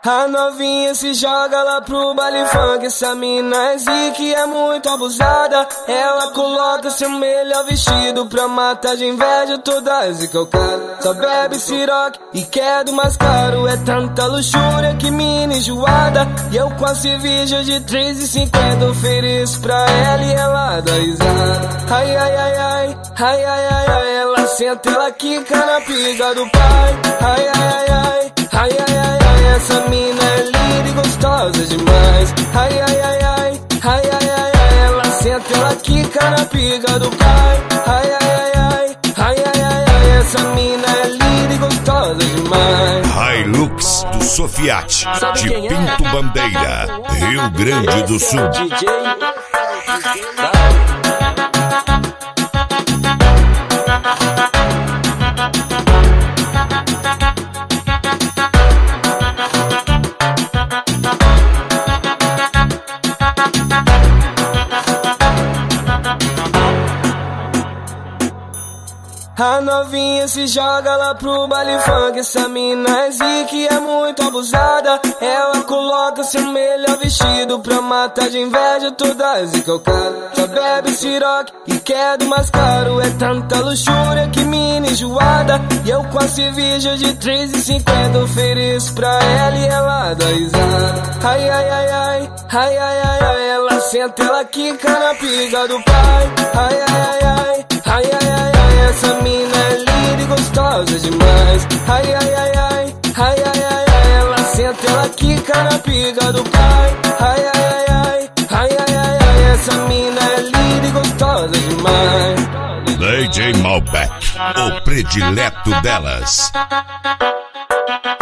A novinha se joga lá pro baile funk. Essa mina é zica e é muito abusada. Ela coloca seu melhor vestido pra matar de inveja toda zica o cara. Só bebe siroque e quer do mais caro. É tanta luxúria que mina enjoada. E eu com a cerveja de 3,50 ofereço pra ela e ela dá risada. Ai, ai, ai, ai, ai, ai, ai, ai. Ela senta, ela quica na pica do pai. Ai, ai, ai, ai, ai, ai, ai, ai. Essa mina é linda e gostosa demais. Ai, ai, ai, ai, ai, ai, ai, ai. Ela senta, ela quica na pica do pai. Ai, ai, ai, ai, ai, ai, ai, ai. Essa mina é linda e gostosa demais. Hilux do Sofiat, de Pinto Bandeira, Rio Grande do Sul. A novinha se joga lá pro baile funk. Essa mina é zica e é muito abusada. Ela coloca seu melhor vestido pra matar de inveja toda zica o cara. Só bebe siroque e quer do mais caro. É tanta luxúria que mina enjoada. E eu com a cerveja de 3,50 ofereço pra ela e ela dá risada. Ai, ai, ai, ai, ai, ai, ai, ai. Ela senta, ela quica na pica do pai. Ai, ai, ai, ai, ai, ai, ai, ai. Essa mina é linda e gostosa demais. Ai, ai, ai, ai, ai, ai, ai, ai. Ela senta, ela quica na pica do pai. Ai, ai, ai, ai, ai, ai, ai, ai. Essa mina é linda e gostosa demais. DJ Malbec, o predileto delas.